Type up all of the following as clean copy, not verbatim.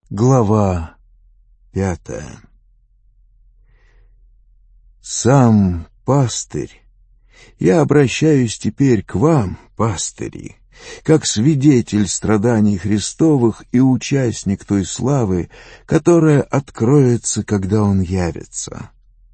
Глава 5. Сам пастырь, я обращаюсь теперь к вам, пастыри, как свидетель страданий Христовых и участник той славы, которая откроется, когда Он явится.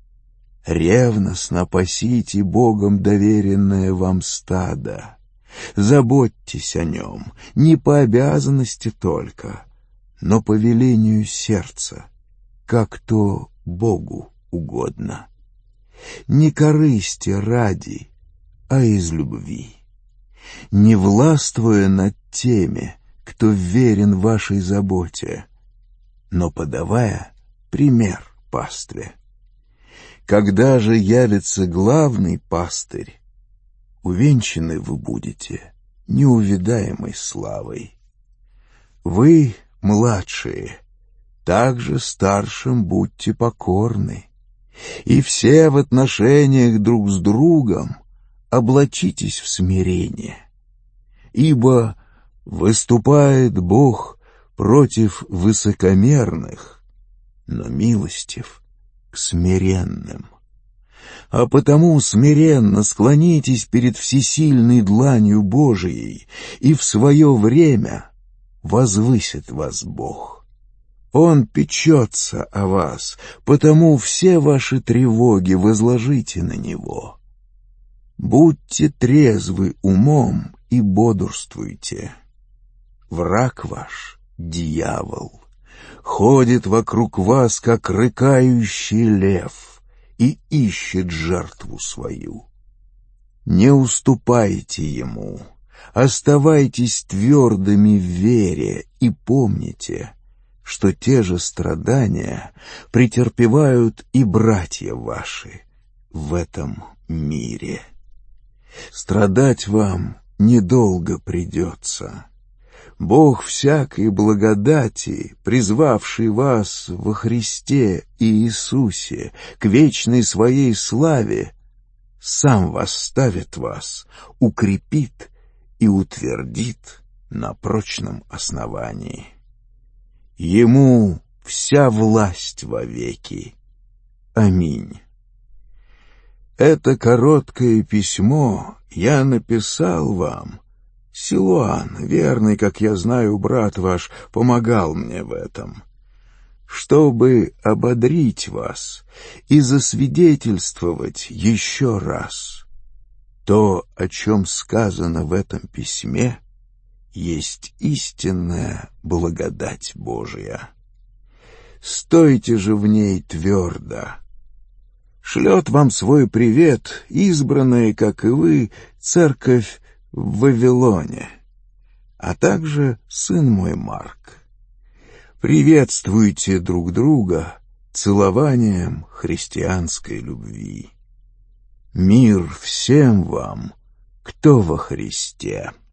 Ревностно пасите Богом доверенное вам стадо, заботьтесь о нем, не по обязанности только, но по велению сердца, как то Богу угодно. Не корысти ради, а из любви, не властвуя над теми, кто верен вашей заботе, но подавая пример пастве. Когда же явится главный пастырь, увенчаны вы будете неувидаемой славой. Вы, младшие, также старшим будьте покорны, и все в отношениях друг с другом облачитесь в смирение, ибо выступает Бог против высокомерных, но милостив к смиренным. А потому смиренно склонитесь перед всесильной дланью Божией, и в свое время возвысит вас Бог. Он печется о вас, потому все ваши тревоги возложите на Него. Будьте трезвы умом и бодрствуйте. Враг ваш, дьявол, ходит вокруг вас, как рыкающий лев, и ищет жертву свою. Не уступайте ему, оставайтесь твердыми в вере и помните, что те же страдания претерпевают и братья ваши в этом мире. Страдать вам недолго придется. Бог всякой благодати, призвавший вас во Христе и Иисусе к вечной своей славе, сам восставит вас, укрепит и утвердит на прочном основании. Ему вся власть вовеки. Аминь. Это короткое письмо я написал вам. Силуан, верный, как я знаю, брат ваш, помогал мне в этом, чтобы ободрить вас и засвидетельствовать еще раз. То, о чем сказано в этом письме, есть истинная благодать Божия. Стойте же в ней твердо. Шлет вам свой привет избранная, как и вы, церковь в Вавилоне, а также сын мой Марк. Приветствуйте друг друга целованием христианской любви. Мир всем вам, кто во Христе.